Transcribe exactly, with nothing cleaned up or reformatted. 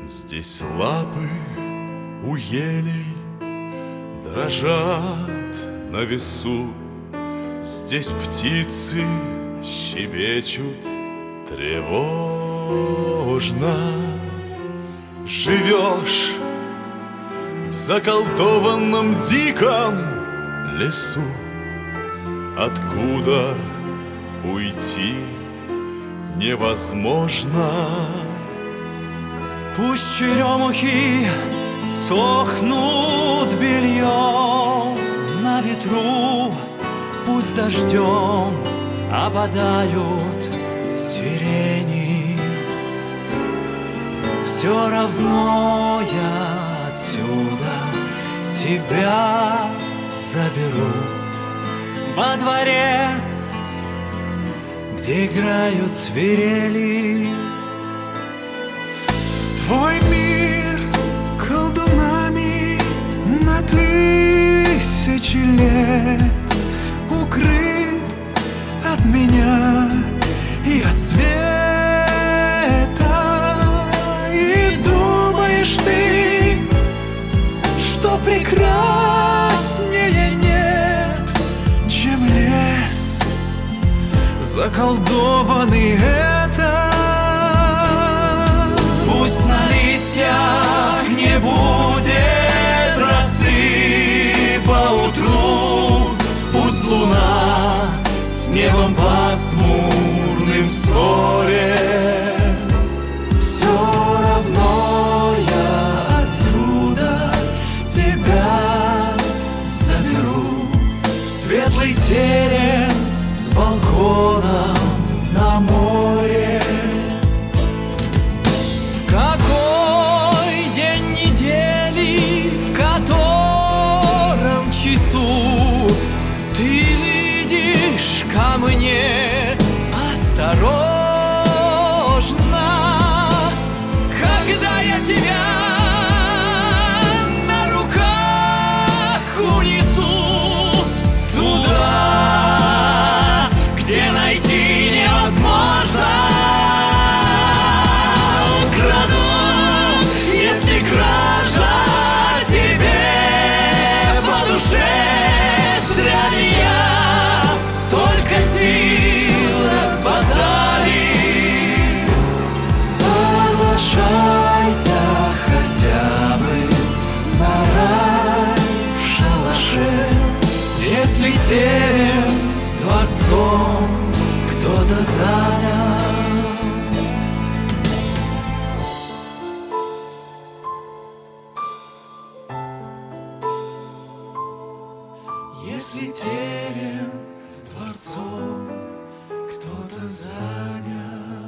Здесь лапы у елей дрожат на весу, здесь птицы щебечут тревожно. Живешь в заколдованном диком лесу, откуда уйти невозможно. Пусть черемухи сохнут бельем на ветру, пусть дождем опадают сирени. Все равно я отсюда тебя заберу во дворец, где играют свирели. Твой мир колдунами на тысячи лет укрыт от меня и от света. И думаешь ты, что прекраснее нет, чем лес заколдованный это. Пусть на листьях не будет росы поутру, пусть луна с небом пасмурным в ссоре. Все равно я отсюда тебя заберу в светлый терем с балконом на море. Какой день недели, в котором часу ты видишь ко мне осторожно, когда я тебя на руках унесу туда, где найти невозможно. Если кража тебе по душе, зря ли я столько сил разбазарил. Соглашайся хотя бы на рай в шалаше, если терем с дворцом кто-то занял. Если терем с дворцом кто-то занял.